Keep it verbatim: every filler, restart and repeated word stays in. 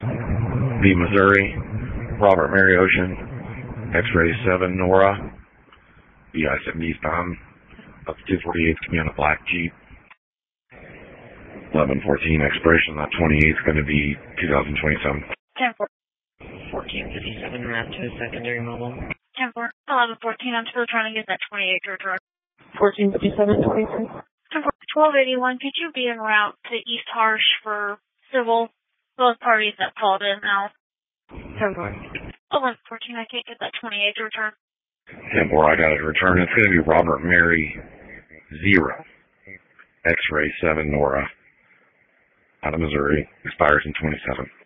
V Missouri, Robert Mary Ocean, X-ray seven Nora, B I seventy eastbound, up to two forty-eight, to be on a black Jeep. eleven fourteen expiration, that twenty-eight is going to be two thousand twenty-seven. ten four. fourteen fifty-seven, map to a secondary mobile. ten four. eleven fourteen, I'm still trying to get that twenty-eight to return. fourteen fifty-seven, twenty-three. ten four. twelve eighty-one, could you be en route to East Harsh for civil? Both parties that called in now. ten four. eleven fourteen, I can't get that twenty-eight to return. ten four, I got it to return. It's going to be Robert Mary zero, X-ray seven Nora, out of Missouri, expires in twenty-seven.